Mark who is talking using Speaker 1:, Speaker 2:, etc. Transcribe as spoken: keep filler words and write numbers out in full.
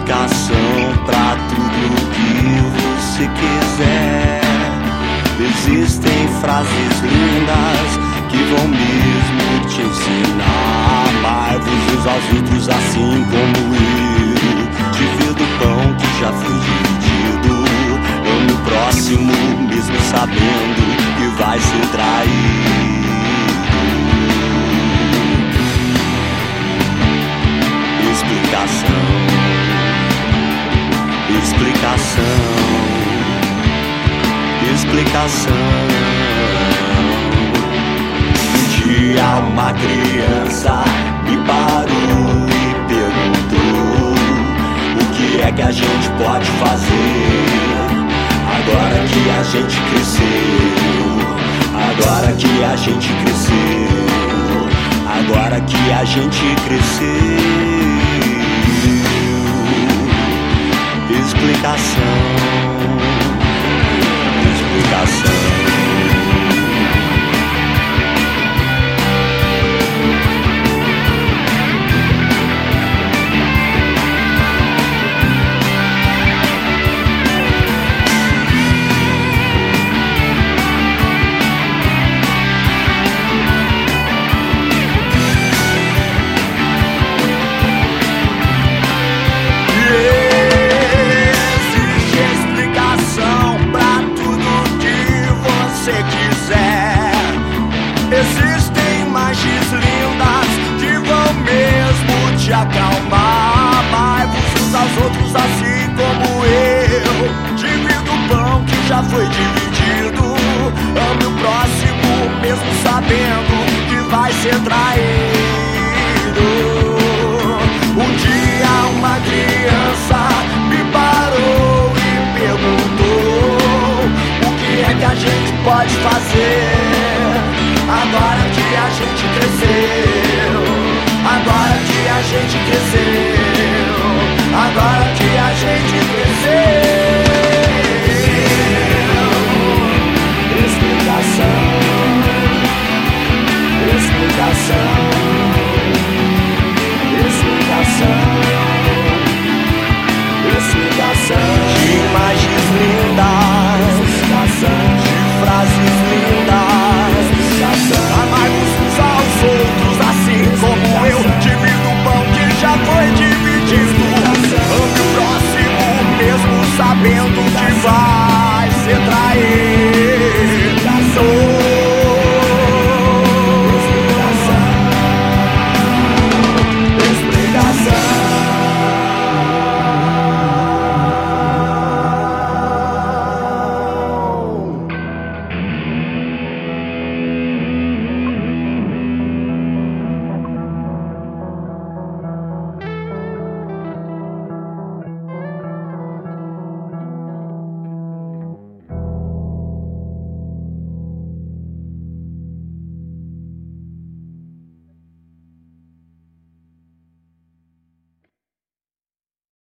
Speaker 1: explicação pra tudo que você quiser. Existem frases lindas que vão mesmo te ensinar. Amai-vos uns aos outros assim como eu. Divida o pão que já foi dividido. Ame o próximo mesmo sabendo que vai ser traído. Explicação, explicação, explicação. Um dia uma criança me parou e perguntou: o que é que a gente pode fazer agora que a gente cresceu? Agora que a gente cresceu, agora que a gente cresceu. Explicação, explicação. Existem magias lindas que vão mesmo te acalmar. Amai-vos uns aos outros assim como eu. Divida o pão que já foi dividido. Ame o próximo mesmo sabendo que vai ser traído. Um dia uma criança me parou e perguntou: o que é que a gente pode fazer agora que a gente cresceu? Agora que a gente cresceu, agora que a gente cresceu.